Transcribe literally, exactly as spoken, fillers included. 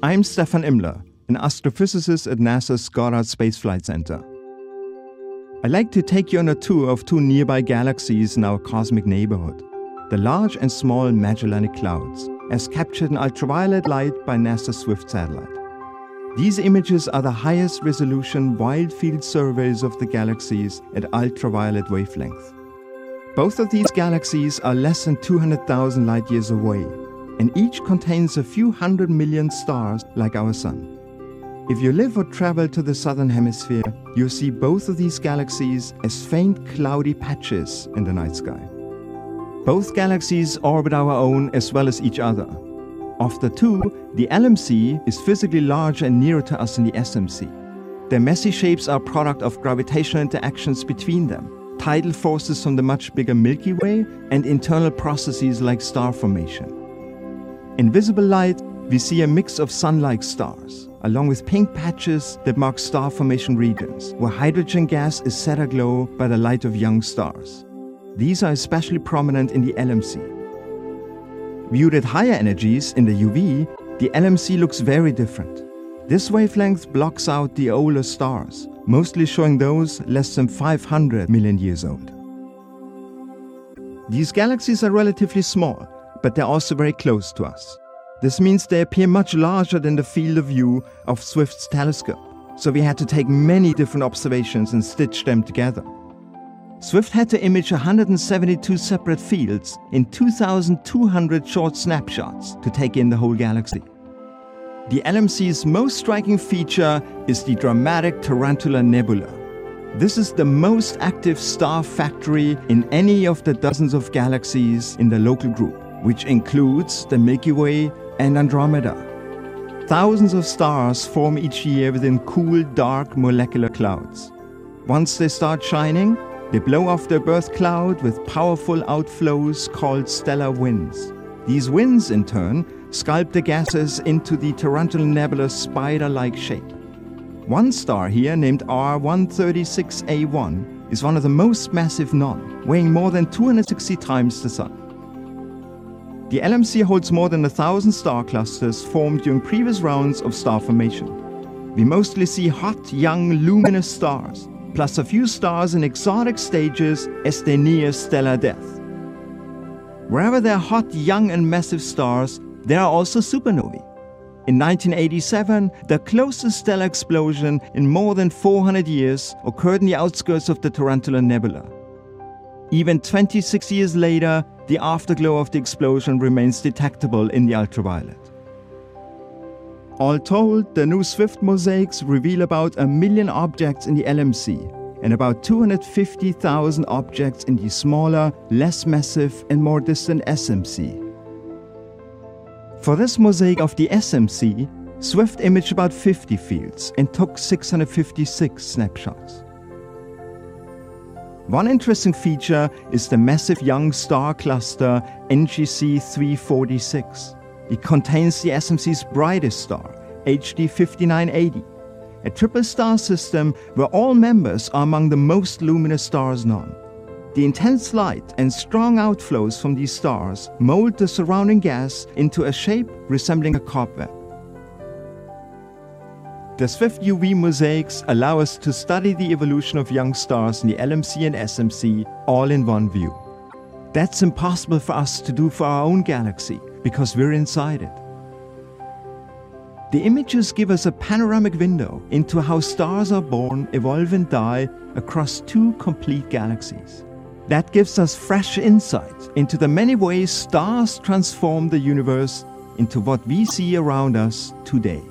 I'm Stefan Immler, an astrophysicist at NASA's Goddard Space Flight Center. I'd like to take you on a tour of two nearby galaxies in our cosmic neighborhood, the Large and Small Magellanic Clouds, as captured in ultraviolet light by NASA's SWIFT satellite. These images are the highest resolution wide-field surveys of the galaxies at ultraviolet wavelength. Both of these galaxies are less than two hundred thousand light-years away, and each contains a few hundred million stars like our Sun. If you live or travel to the southern hemisphere, you'll see both of these galaxies as faint cloudy patches in the night sky. Both galaxies orbit our own as well as each other. Of the two, the L M C is physically larger and nearer to us than the S M C. Their messy shapes are a product of gravitational interactions between them, tidal forces from the much bigger Milky Way, and internal processes like star formation. In visible light, we see a mix of sun-like stars, along with pink patches that mark star formation regions, where hydrogen gas is set aglow by the light of young stars. These are especially prominent in the L M C. Viewed at higher energies in the U V, the L M C looks very different. This wavelength blocks out the older stars, mostly showing those less than five hundred million years old. These galaxies are relatively small, but they're also very close to us. This means they appear much larger than the field of view of SWIFT's telescope, so we had to take many different observations and stitch them together. SWIFT had to image one hundred seventy-two separate fields in two thousand two hundred short snapshots to take in the whole galaxy. The L M C's most striking feature is the dramatic Tarantula Nebula. This is the most active star factory in any of the dozens of galaxies in the local group, which includes the Milky Way and Andromeda. Thousands of stars form each year within cool, dark molecular clouds. Once they start shining, they blow off their birth cloud with powerful outflows called stellar winds. These winds, in turn, sculpt the gases into the Tarantula Nebula's spider-like shape. One star here, named R one thirty-six A one, is one of the most massive known, weighing more than two hundred sixty times the Sun. The L M C holds more than a thousand star clusters formed during previous rounds of star formation. We mostly see hot, young, luminous stars, plus a few stars in exotic stages as they near stellar death. Wherever there are hot, young, and massive stars, there are also supernovae. In nineteen eighty-seven, the closest stellar explosion in more than four hundred years occurred in the outskirts of the Tarantula Nebula. Even twenty-six years later, the afterglow of the explosion remains detectable in the ultraviolet. All told, the new SWIFT mosaics reveal about a million objects in the L M C and about two hundred fifty thousand objects in the smaller, less massive and more distant S M C. For this mosaic of the S M C, SWIFT imaged about fifty fields and took six hundred fifty-six snapshots. One interesting feature is the massive young star cluster N G C three forty-six. It contains the S M C's brightest star, H D fifty-nine eighty, a triple star system where all members are among the most luminous stars known. The intense light and strong outflows from these stars mold the surrounding gas into a shape resembling a cobweb. The SWIFT U V mosaics allow us to study the evolution of young stars in the L M C and S M C all in one view. That's impossible for us to do for our own galaxy, because we're inside it. The images give us a panoramic window into how stars are born, evolve and die across two complete galaxies. That gives us fresh insight into the many ways stars transform the universe into what we see around us today.